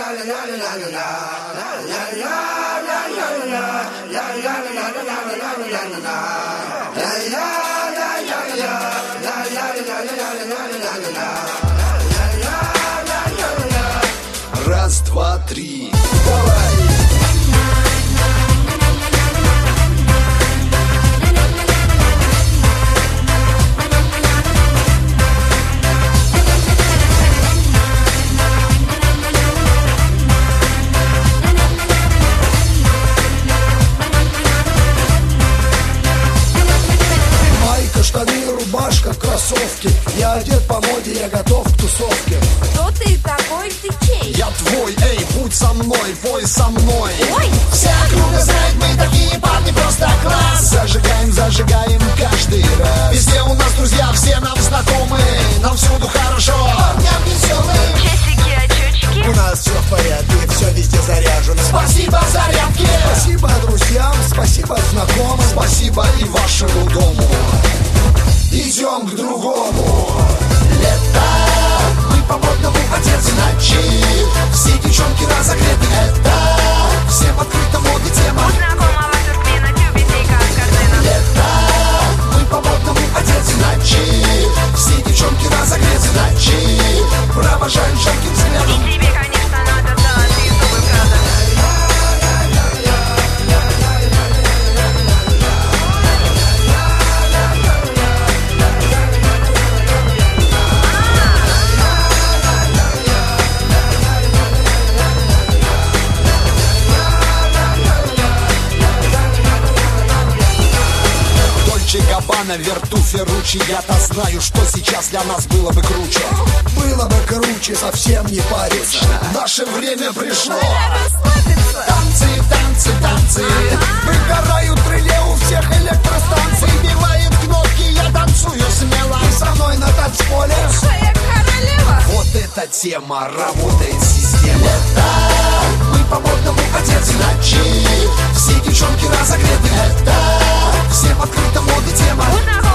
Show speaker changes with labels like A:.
A: Раз, два, три, давай!
B: Штаны, рубашка, кроссовки. Я одет по моде, я готов к тусовке.
C: Кто ты такой, ты чей?
A: Я твой, эй, будь со мной, пой со мной.
C: Ой!
A: Вся округа знает, мы такие парни, просто класс. Зажигаем, зажигаем каждый раз. Везде у нас друзья, все нам знакомы. Нам всюду хорошо, парням веселым.
C: Часики, очечки.
B: У нас все в порядке, все везде заряжено.
A: Спасибо зарядке.
B: Спасибо друзьям, спасибо знакомым.
A: Спасибо и вашему дому. Идем к другому. Лето, мы по-модному одеты, значит все девчонки разогреты. Это всем открыта мода тема.
C: У знакомого туркмена тюбетей, как картина.
A: Лето, мы по-модному одеты, значит все девчонки разогреты, значит провожаем жарким взглядом.
C: И тебе, конечно, надо золотые зубы Прада.
A: Габбана, Верту, Ферручи. Я-то знаю, что сейчас для нас было бы круче.
B: Было бы круче, совсем не париться.
A: Наше время пришло.
C: Расслабиться.
A: Танцы, танцы, танцы. Выгорают реле у всех электростанций. Бивает кнопки, я танцую смело.
B: Ты со мной на танцполе.
C: Шея королева.
A: Вот эта тема, работает система. Лето, мы по-модному одеты, значит все девчонки разогреты. Это всем открыта мода тема.
C: У знакомого